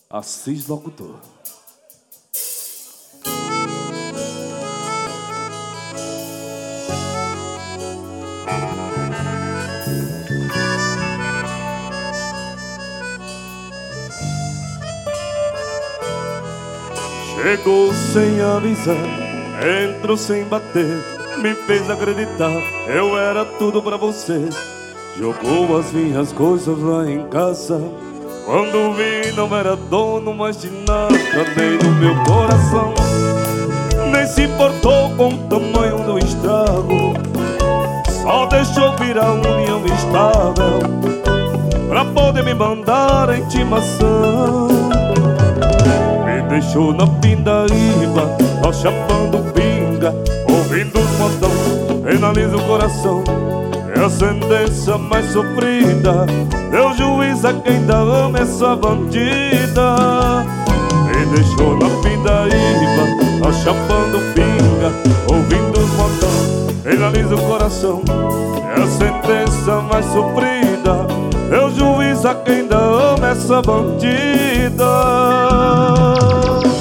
Assis Locutor. Chegou sem avisar, entrou sem bater, me fez acreditar, eu era tudo pra você. Jogou as minhas coisas lá em casa, quando vi não era dono mais de nada, nem do meu coração. Nem se importou com o tamanho do estrago, só deixou virar união estável pra poder me mandar a intimação. Me deixou na pindaíba, só chapando pinga, ouvindo os modão, penaliza o coração. É a sentença mais sofrida, deu juiz a quem ainda ama essa bandida. Me deixou na pindaíba, só chapando pinga, ouvindo os modão, penaliza o coração. É a sentença mais sofrida, deu juiz a quem ainda ama essa bandida.